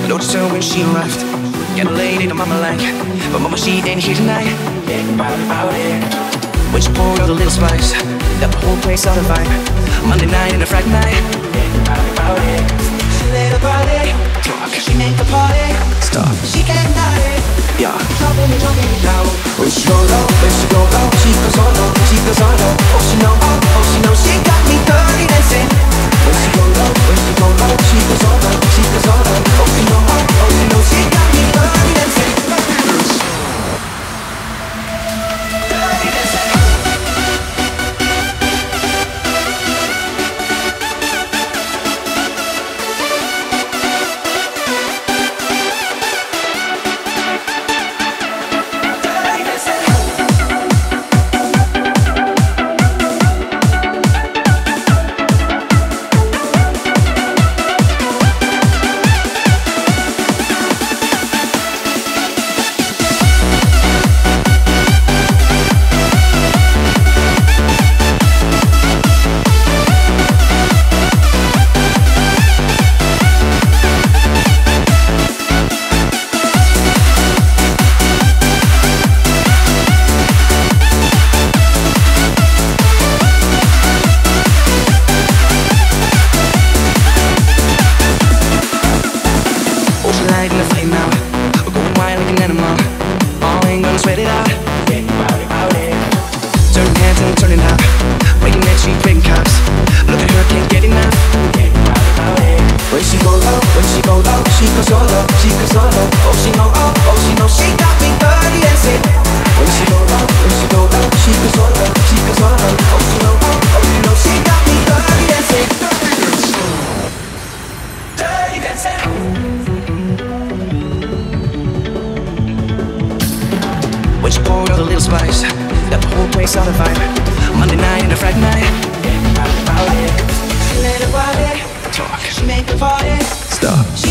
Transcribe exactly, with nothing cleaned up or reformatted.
Noticed her when she arrived. Got a lady to mama like, but mama she ain't here tonight. Yeah, about it, about it. When she poured out a little spice, got the whole place on a vibe. Monday night and a Friday night. Yeah, about it, about it. She let her body talk. She make the party stop. She can't deny it. Yeah, jumping and jumping down. When she go low, when she go low, she goes on low, she goes on low. Oh she know, oh, oh she knows, she got me dirty dancing. When she go low, when she go low, she goes on low, she goes on low. Oh she know, oh, oh she knows, she got me dirty dancing. Dirty dancing. In the flame now, we're going wild like an animal. Oh, ain't gonna sweat it out. Yeah, about it, about it. Turning heads and turning up, breaking that street, breaking cops. Look at her, can't get enough. Yeah, about it, about it. When she go low, when she go low, she goes solo, she goes solo. Oh, she know, oh, oh, she know, she got me dirty dancing. When she go low, when she go low, she goes solo, she goes solo. Oh, she know, oh, oh, she know, she got me dirty dancing. Dirty dancing. When she poured out a little spice, got the whole place on a vibe. Monday night and a Friday night. Yeah, about it, about it. She let her body talk. She make the party stop.